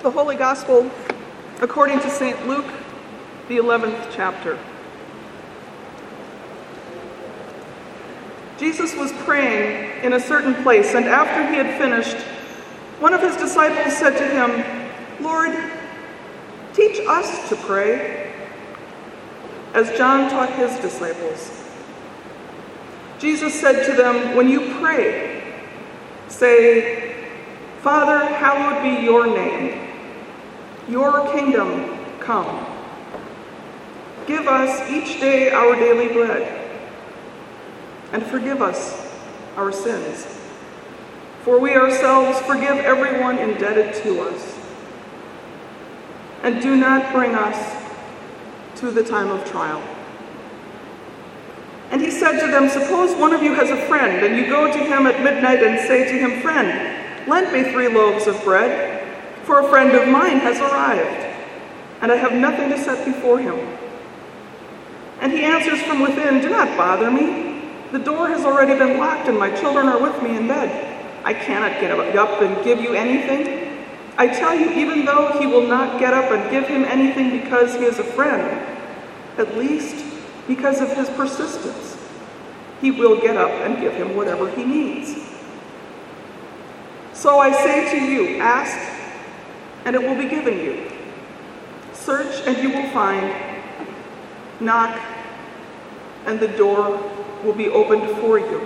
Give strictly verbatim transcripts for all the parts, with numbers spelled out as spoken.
The Holy Gospel according to Saint Luke, the eleventh chapter. Jesus was praying in a certain place, and after he had finished, one of his disciples said to him, "Lord, teach us to pray, as John taught his disciples." Jesus said to them, "When you pray, say, 'Father, hallowed be your name. Your kingdom come. Give us each day our daily bread, and forgive us our sins, for we ourselves forgive everyone indebted to us. And do not bring us to the time of trial." And he said to them, "Suppose one of you has a friend, and you go to him at midnight and say to him, 'Friend, lend me three loaves of bread, for a friend of mine has arrived, and I have nothing to set before him.' And he answers from within, 'Do not bother me. The door has already been locked, and my children are with me in bed. I cannot get up and give you anything.' I tell you, even though he will not get up and give him anything because he is a friend, at least because of his persistence, he will get up and give him whatever he needs. So I say to you, ask, and it will be given you. Search, and you will find. Knock, and the door will be opened for you.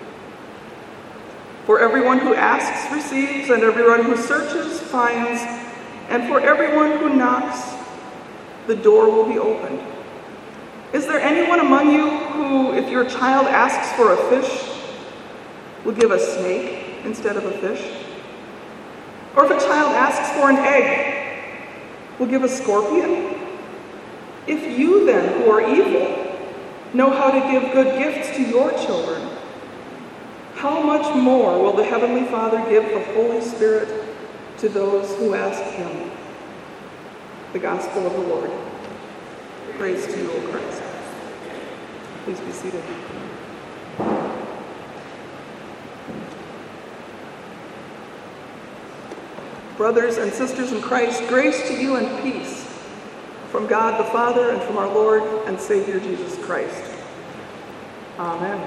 For everyone who asks receives, and everyone who searches finds, and for everyone who knocks, the door will be opened. Is there anyone among you who, if your child asks for a fish, will give a snake instead of a fish? Or if a child asks for an egg, will give a scorpion? If you then, who are evil, know how to give good gifts to your children, how much more will the Heavenly Father give the Holy Spirit to those who ask him?" The Gospel of the Lord. Praise to you, O Christ. Please be seated. Brothers and sisters in Christ, grace to you and peace from God the Father and from our Lord and Savior Jesus Christ. Amen.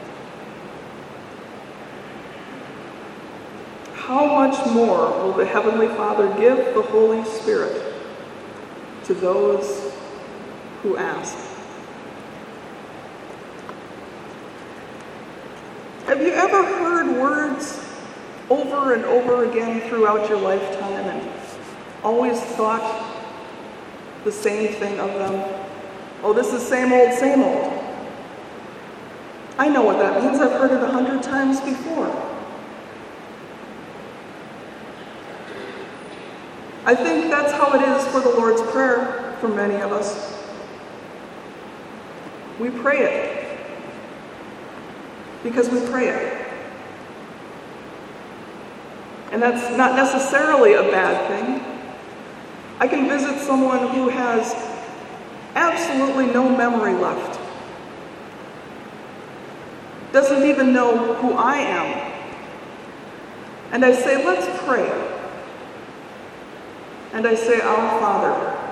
How much more will the Heavenly Father give the Holy Spirit to those who ask? Have you ever heard words over and over again throughout your lifetime and always thought the same thing of them? Oh, this is same old, same old. I know what that means. I've heard it a hundred times before. I think that's how it is for the Lord's Prayer for many of us. We pray it because we pray it. And that's not necessarily a bad thing. I can visit someone who has absolutely no memory left, doesn't even know who I am. And I say, "Let's pray." And I say, "Our Father."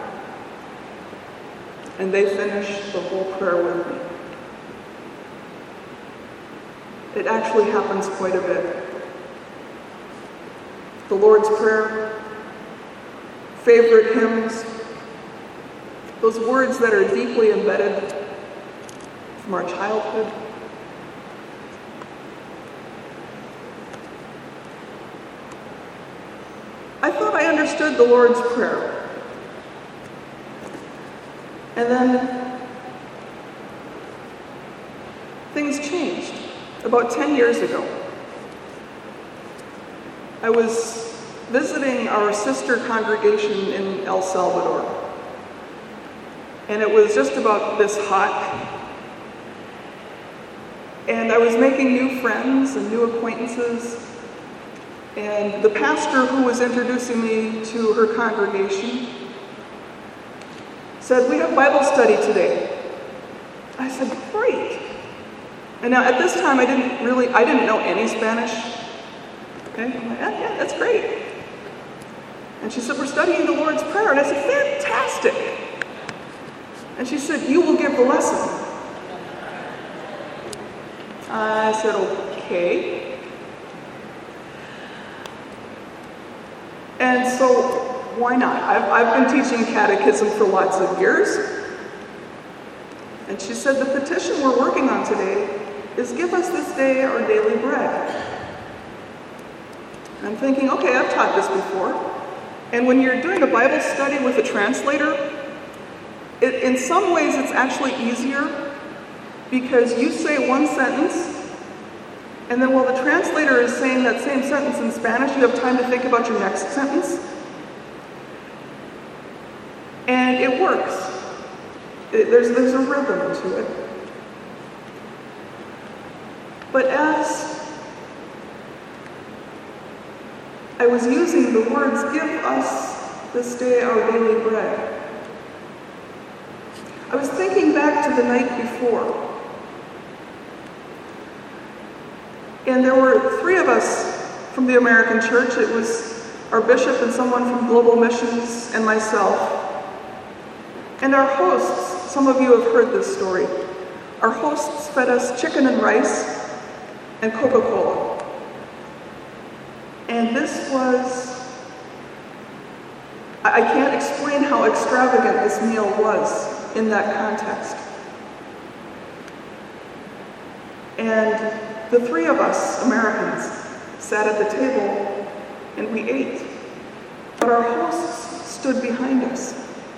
And they finish the whole prayer with me. It actually happens quite a bit. The Lord's Prayer, favorite hymns, those words that are deeply embedded from our childhood. I thought I understood the Lord's Prayer. And then things changed about ten years ago. I was visiting our sister congregation in El Salvador, and it was just about this hot, and I was making new friends and new acquaintances, and the pastor who was introducing me to her congregation said, "We have Bible study today." I said, "Great." And now at this time I didn't really, I didn't know any Spanish. Okay, I'm like, yeah, yeah, that's great. And she said, we're studying the Lord's Prayer. And I said, fantastic. And she said, you will give the lesson. I said, okay. And so, why not? I've, I've been teaching catechism for lots of years. And she said, the petition we're working on today is give us this day our daily bread. And I'm thinking, okay, I've taught this before. And when you're doing a Bible study with a translator, it, in some ways it's actually easier because you say one sentence, and then while the translator is saying that same sentence in Spanish, you have time to think about your next sentence. And it works. It, there's, there's a rhythm to it. But as I was using the words, give us this day our daily bread, I was thinking back to the night before. And there were three of us from the American church. It was our bishop and someone from Global Missions and myself. And our hosts, some of you have heard this story. Our hosts fed us chicken and rice and Coca-Cola. And this was, I can't explain how extravagant this meal was in that context. And the three of us, Americans, sat at the table and we ate. But our hosts stood behind us.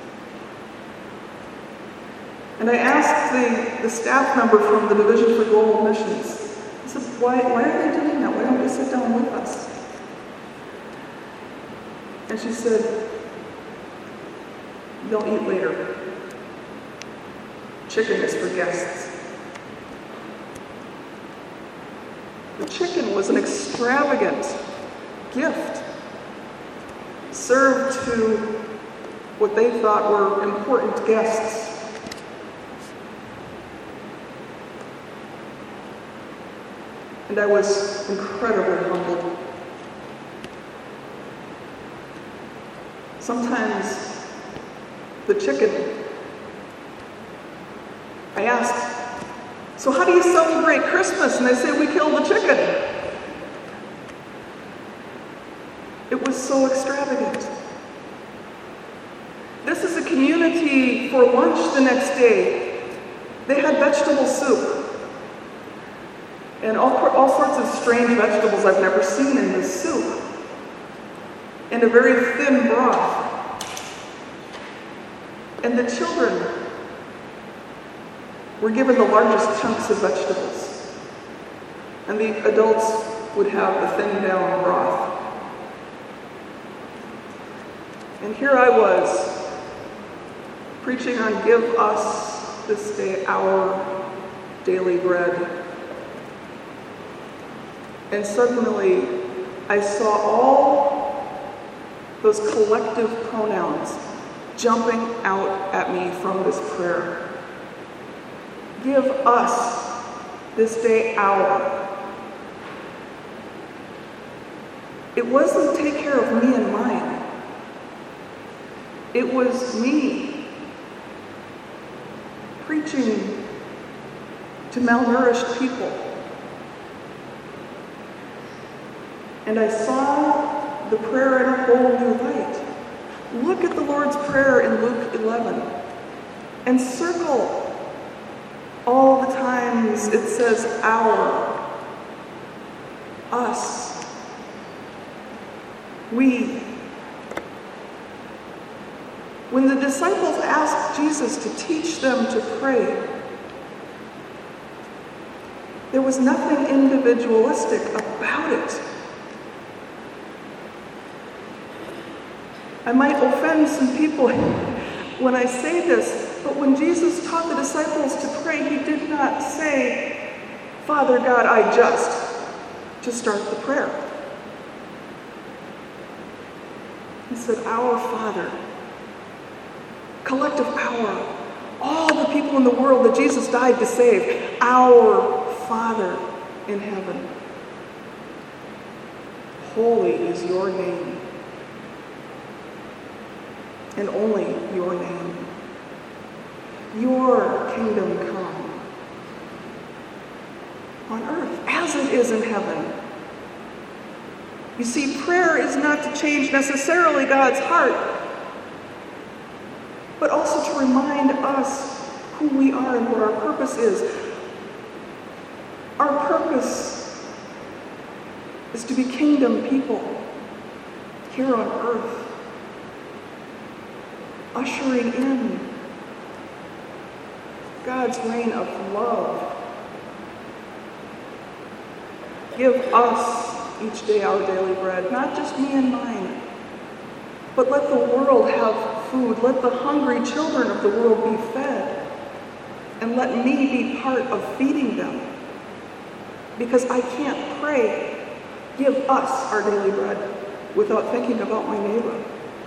And I asked the, the staff member from the Division for Global Missions, I said, why, why are they doing that? Why don't you sit down with us? And she said, they'll eat later. Chicken is for guests. The chicken was an extravagant gift served to what they thought were important guests. And I was incredibly humbled. Sometimes the chicken, I asked, so how do you celebrate Christmas? And they say, we kill the chicken. It was so extravagant. This is a community for lunch the next day. They had vegetable soup. And all, all sorts of strange vegetables I've never seen in this soup. And a very thin broth. And the children were given the largest chunks of vegetables. And the adults would have the thin down broth. And here I was, preaching on give us this day our daily bread. And suddenly, I saw all those collective pronouns jumping out at me from this prayer. Give us this day our. It wasn't take care of me and mine. It was me preaching to malnourished people. And I saw the prayer in a whole new light. Look at the Lord's Prayer in Luke eleven and circle all the times it says our, us, we. When the disciples asked Jesus to teach them to pray, there was nothing individualistic about it. I might offend some people when I say this, but when Jesus taught the disciples to pray, he did not say, Father God, I just, to start the prayer. He said, our Father, collective power, all the people in the world that Jesus died to save, our Father in heaven. Holy is your name. and only your name. Your kingdom come on earth as it is in heaven. You see, prayer is not to change necessarily God's heart, but also to remind us who we are and what our purpose is. Our purpose is to be kingdom people here on earth, ushering in God's reign of love. Give us each day our daily bread, not just me and mine, but let the world have food. Let the hungry children of the world be fed, and let me be part of feeding them, because I can't pray, give us our daily bread, without thinking about my neighbor.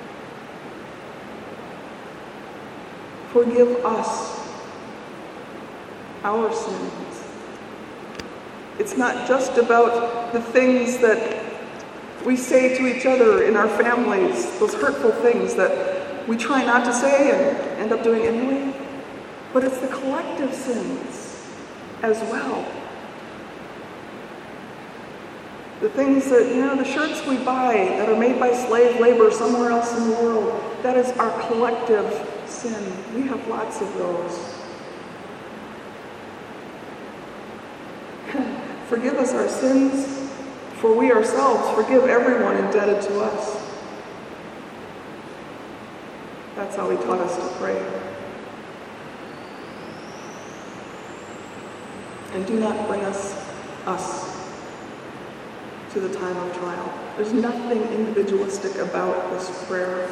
Forgive us our sins. It's not just about the things that we say to each other in our families, those hurtful things that we try not to say and end up doing anyway, but it's the collective sins as well. The things that, you know, the shirts we buy that are made by slave labor somewhere else in the world, that is our collective sin. We have lots of those. Forgive us our sins, for we ourselves forgive everyone indebted to us. That's how he taught us to pray. And do not bring us, us to the time of trial. There's nothing individualistic about this prayer.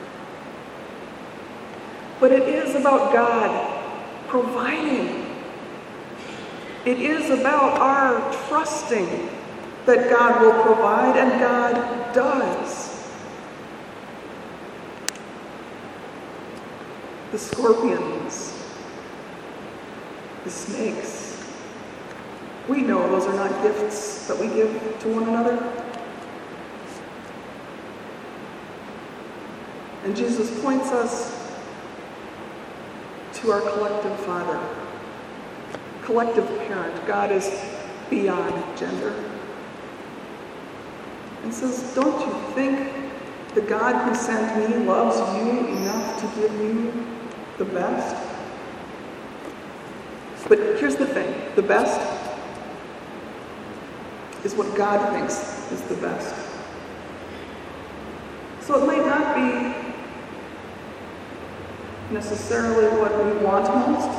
But it is about God providing. It is about our trusting that God will provide, and God does. The scorpions, the snakes, we know those are not gifts that we give to one another. And Jesus points us to our collective Father, collective parent. God is beyond gender. And says, don't you think the God who sent me loves you enough to give you the best? But here's the thing, the best is what God thinks is the best. So it might not be necessarily what we want most.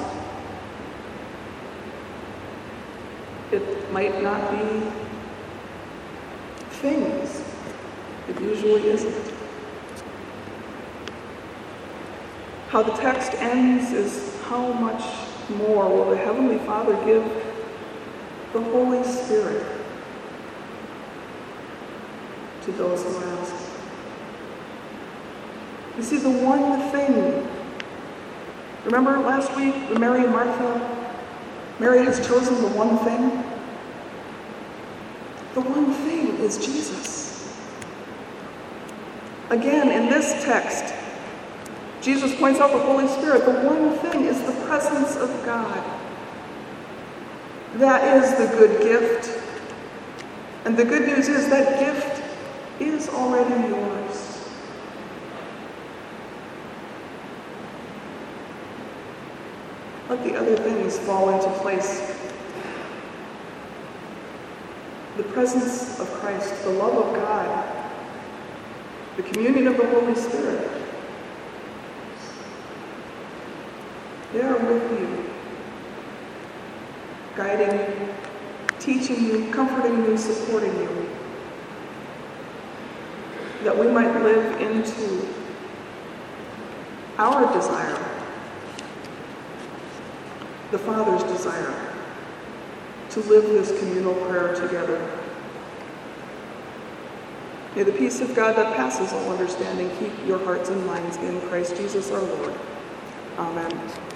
It might not be things. It usually isn't. How the text ends is how much more will the Heavenly Father give the Holy Spirit to those who ask. You see, the one thing, remember last week, Mary and Martha, Mary has chosen the one thing. The one thing is Jesus. Again, in this text, Jesus points out the Holy Spirit. The one thing is the presence of God. That is the good gift. And the good news is that gift is already yours. Let the other things fall into place. The presence of Christ, the love of God, the communion of the Holy Spirit, they are with you, guiding you, teaching you, comforting you, supporting you, that we might live into our desire, the Father's desire, to live this communal prayer together. May the peace of God that passes all understanding keep your hearts and minds in Christ Jesus our Lord. Amen.